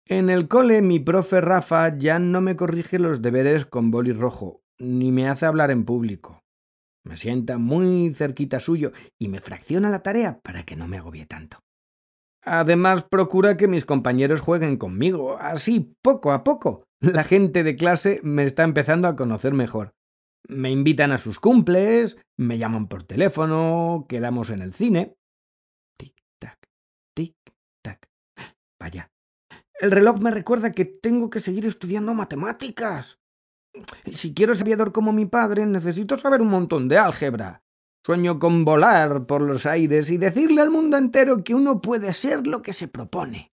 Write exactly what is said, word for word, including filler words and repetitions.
En el cole mi profe Rafa ya no me corrige los deberes con boli rojo, ni me hace hablar en público. Me sienta muy cerquita suyo y me fracciona la tarea para que no me agobie tanto. Además, procura que mis compañeros jueguen conmigo, así poco a poco. La gente de clase me está empezando a conocer mejor. Me invitan a sus cumples, me llaman por teléfono, quedamos en el cine. Tic-tac, tic-tac. Vaya. El reloj me recuerda que tengo que seguir estudiando matemáticas. Si quiero ser aviador como mi padre, necesito saber un montón de álgebra. Sueño con volar por los aires y decirle al mundo entero que uno puede ser lo que se propone.